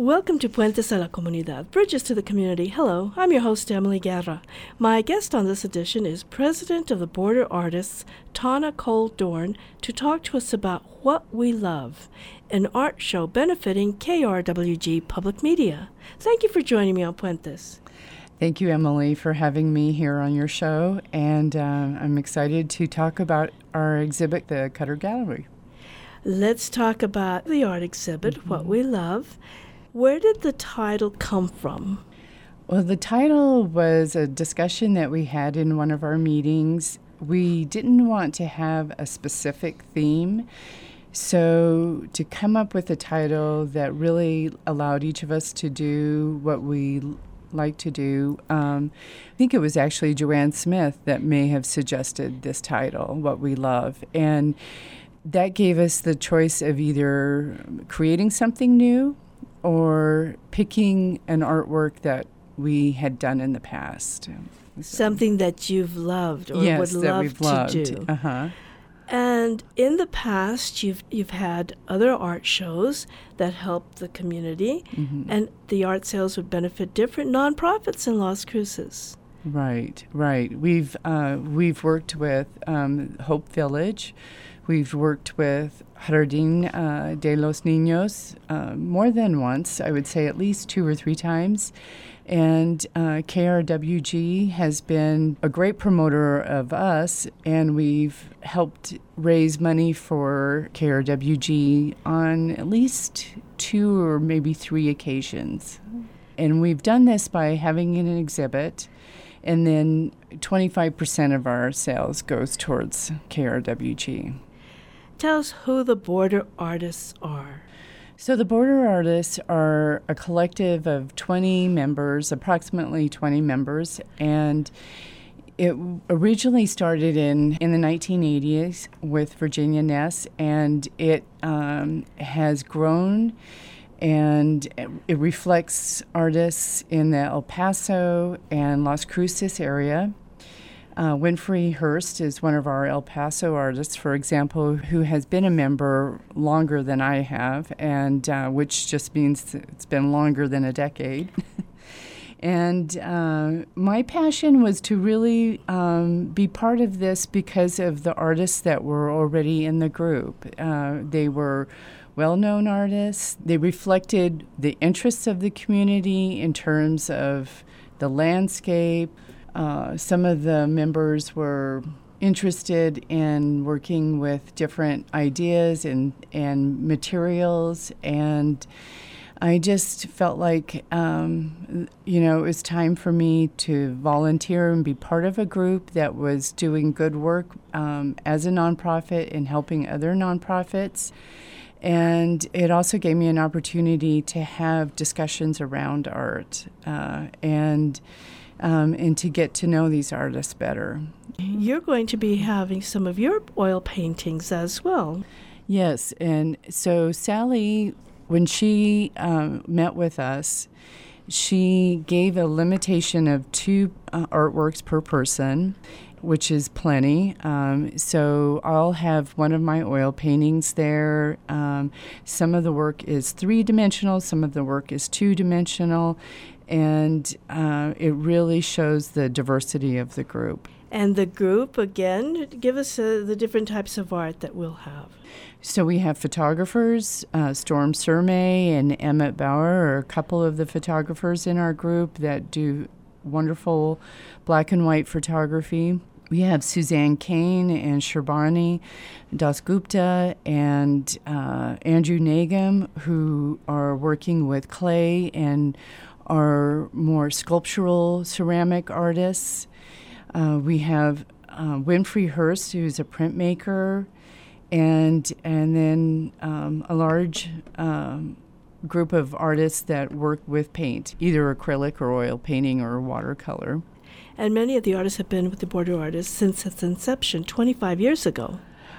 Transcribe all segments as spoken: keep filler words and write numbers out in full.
Welcome to Puentes a la Comunidad, Bridges to the Community. Hello, I'm your host, Emily Guerra. My guest on this edition is President of the Border Artists, Tana Cole Dorn, to talk to us about What We Love, an art show benefiting K R W G Public Media. Thank you for joining me on Puentes. Thank you, Emily, for having me here on your show, and uh, I'm excited to talk about our exhibit, the Cutter Gallery. Let's talk about the art exhibit, mm-hmm. What We Love. Where did the title come from? Well, the title was a discussion that we had in one of our meetings. We didn't want to have a specific theme, so to come up with a title that really allowed each of us to do what we like to do, um, I think it was actually Joanne Smith that may have suggested this title, What We Love, and that gave us the choice of either creating something new or picking an artwork that we had done in the past. So, something that you've loved or yes, would that love we've to loved. do. Uh-huh. And in the past, you've you've had other art shows that helped the community, mm-hmm. and the art sales would benefit different nonprofits in Las Cruces. Right, right. We've uh, we've worked with um, Hope Village. We've worked with Jardín uh, de los Niños uh, more than once, I would say at least two or three times. And uh, K R W G has been a great promoter of us, and we've helped raise money for K R W G on at least two or maybe three occasions. And we've done this by having an exhibit, and then twenty-five percent of our sales goes towards K R W G. Tell us who the Border Artists are. So the Border Artists are a collective of twenty members, approximately twenty members, and it originally started in, in the nineteen eighties with Virginia Ness, and it um, has grown, and it reflects artists in the El Paso and Las Cruces area. Uh, Winfrey Hurst is one of our El Paso artists, for example, who has been a member longer than I have, and uh, which just means it's been longer than a decade. And uh, my passion was to really um, be part of this because of the artists that were already in the group. Uh, they were well-known artists. They reflected the interests of the community in terms of the landscape. Uh, some of the members were interested in working with different ideas and, and materials, and I just felt like, um, you know, it was time for me to volunteer and be part of a group that was doing good work um, as a nonprofit and helping other nonprofits. And it also gave me an opportunity to have discussions around art uh, and Um, and to get to know these artists better. You're going to be having some of your oil paintings as well. Yes, and so Sally, when she um, met with us, she gave a limitation of two uh, artworks per person, which is plenty. Um, so I'll have one of my oil paintings there. Um, some of the work is three-dimensional, some of the work is two-dimensional, and uh, it really shows the diversity of the group. And the group, again, give us uh, the different types of art that we'll have. So we have photographers, uh, Storm Surmay and Emmett Bauer are a couple of the photographers in our group that do wonderful black and white photography. We have Suzanne Kane and Sharbani Dasgupta and uh, Andrew Nagum, who are working with clay and are more sculptural ceramic artists. Uh, we have uh, Winfrey Hurst, who's a printmaker, and and then um, a large um, group of artists that work with paint, either acrylic or oil painting or watercolor. And many of the artists have been with the Border Artists since its inception twenty-five years ago.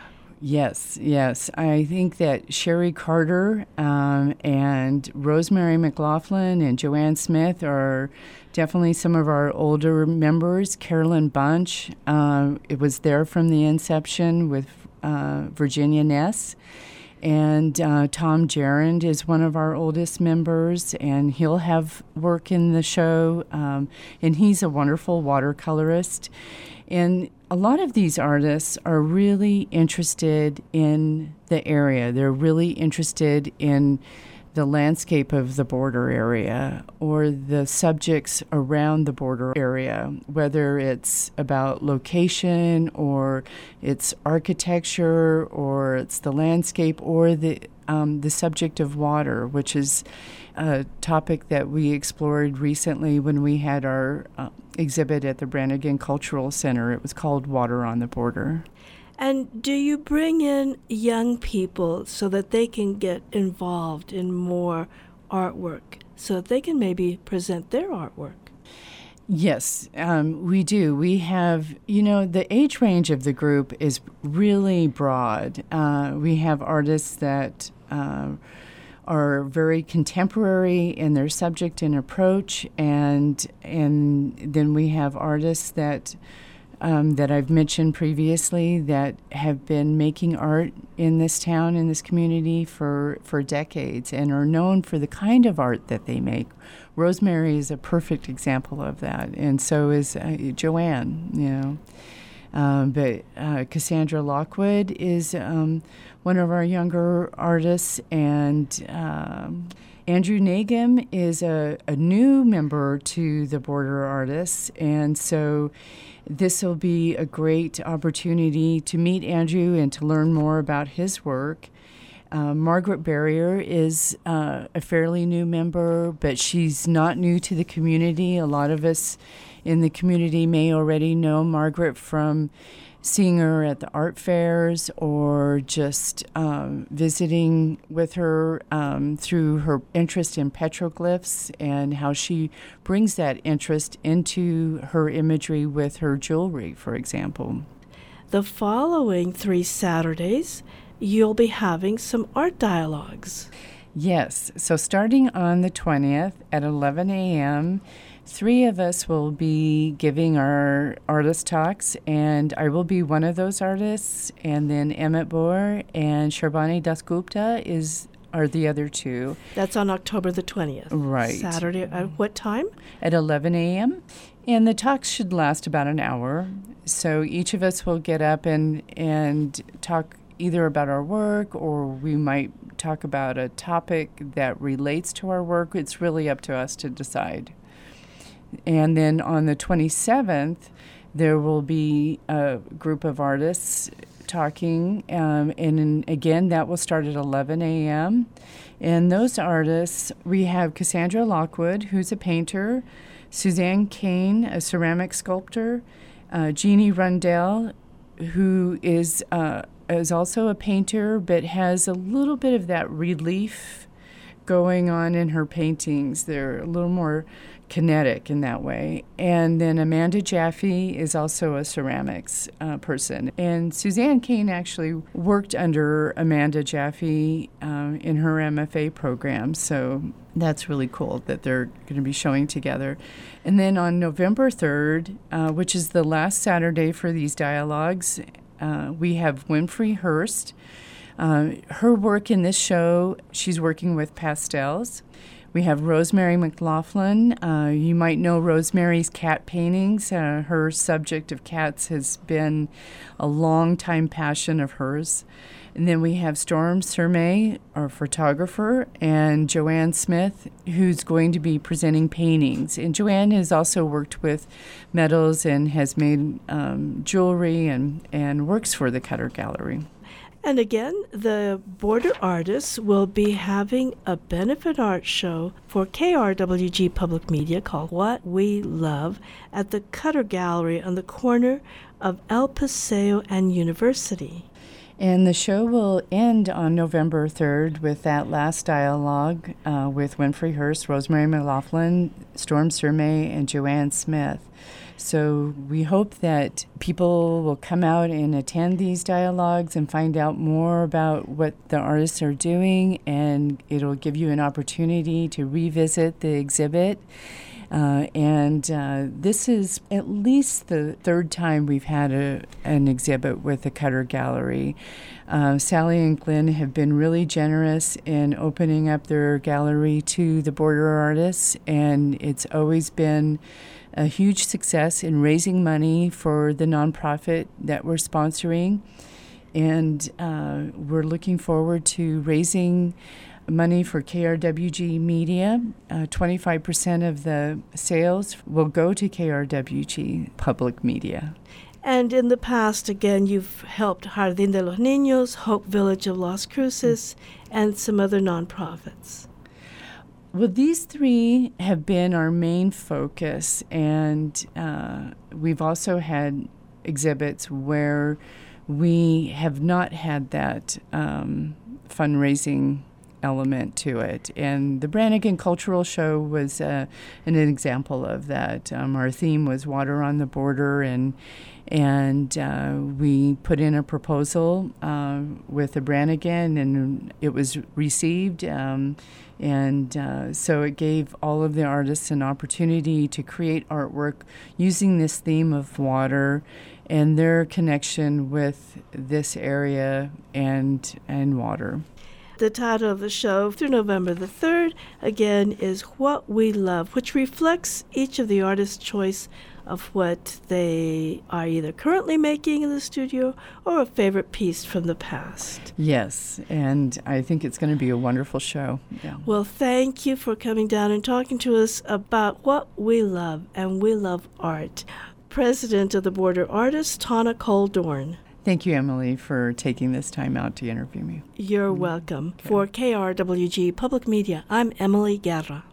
Yes, yes. I think that Sherry Carter um, and Rosemary McLaughlin and Joanne Smith are definitely some of our older members. Carolyn Bunch, uh, it was there from the inception with uh, Virginia Ness. And uh, Tom Gerond is one of our oldest members, and he'll have work in the show. Um, and he's a wonderful watercolorist. And a lot of these artists are really interested in the area. They're really interested in the landscape of the border area or the subjects around the border area, whether it's about location or it's architecture or it's the landscape or the um, the subject of water, which is a topic that we explored recently when we had our uh, exhibit at the Brannigan Cultural Center. It was called Water on the Border. And do you bring in young people so that they can get involved in more artwork, so that they can maybe present their artwork? Yes, um, we do. We have, you know, the age range of the group is really broad. Uh, we have artists that uh, are very contemporary in their subject and approach, and and then we have artists that Um, that I've mentioned previously that have been making art in this town, in this community for, for decades and are known for the kind of art that they make. Rosemary is a perfect example of that, and so is uh, Joanne, you know. Um, but uh, Cassandra Lockwood is um, one of our younger artists, and um, Andrew Nagum is a, a new member to the Border Artists, and so this will be a great opportunity to meet Andrew and to learn more about his work. Uh, Margaret Barrier is uh, a fairly new member, but she's not new to the community. A lot of us in the community may already know Margaret from seeing her at the art fairs or just um, visiting with her um, through her interest in petroglyphs and how she brings that interest into her imagery with her jewelry, for example. The following three Saturdays, you'll be having some art dialogues. Yes, so starting on the twentieth at eleven a.m., three of us will be giving our artist talks, and I will be one of those artists, and then Emmett Bohr and Sharbani Dasgupta is are the other two. That's on October the twentieth. Right. Saturday, at what time? At eleven a.m., and the talks should last about an hour. So each of us will get up and, and talk either about our work, or we might talk about a topic that relates to our work. It's really up to us to decide. And then on the twenty-seventh, there will be a group of artists talking, um, and in, again, that will start at eleven a.m. And those artists, we have Cassandra Lockwood, who's a painter, Suzanne Kane, a ceramic sculptor, uh, Jeannie Rundell, who is uh, is also a painter, but has a little bit of that relief going on in her paintings. They're a little more kinetic in that way. And then Amanda Jaffe is also a ceramics uh, person. And Suzanne Kane actually worked under Amanda Jaffe uh, in her M F A program. So that's really cool that they're going to be showing together. And then on November third, uh, which is the last Saturday for these dialogues, uh, we have Winfrey Hurst. Uh, her work in this show, she's working with pastels. We have Rosemary McLaughlin. Uh, you might know Rosemary's cat paintings. Uh, her subject of cats has been a long-time passion of hers. And then we have Storm Surmay, our photographer, and Joanne Smith, who's going to be presenting paintings. And Joanne has also worked with metals and has made um, jewelry and, and works for the Cutter Gallery. And again, the Border Artists will be having a benefit art show for K R W G Public Media called What We Love at the Cutter Gallery on the corner of El Paseo and University. And the show will end on November third with that last dialogue uh, with Winfrey Hurst, Rosemary McLaughlin, Storm Surmay, and Joanne Smith. So we hope that people will come out and attend these dialogues and find out more about what the artists are doing, and it'll give you an opportunity to revisit the exhibit. Uh, and uh, this is at least the third time we've had a, an exhibit with the Cutter Gallery. Uh, Sally and Glenn have been really generous in opening up their gallery to the border artists, and it's always been a huge success in raising money for the nonprofit that we're sponsoring. And uh, we're looking forward to raising money for K R W G Media. Uh, twenty-five percent of the sales will go to K R W G Public Media. And in the past, again, you've helped Jardín de los Niños, Hope Village of Las Cruces, and some other nonprofits. Well, these three have been our main focus, and uh, we've also had exhibits where we have not had that um, fundraising element to it. And the Brannigan Cultural Show was uh, an example of that. Um, our theme was Water on the Border, and and uh, we put in a proposal uh, with the Brannigan, and it was received. Um, and uh, so it gave all of the artists an opportunity to create artwork using this theme of water and their connection with this area and and water. The title of the show through November the third, again, is What We Love, which reflects each of the artists' choice of what they are either currently making in the studio or a favorite piece from the past. Yes, and I think it's going to be a wonderful show. Yeah. Well, thank you for coming down and talking to us about what we love, and we love art. President of the Border Artists, Tana Cole Dorn. Thank you, Emily, for taking this time out to interview me. You're welcome. Okay. For K R W G Public Media, I'm Emily Guerra.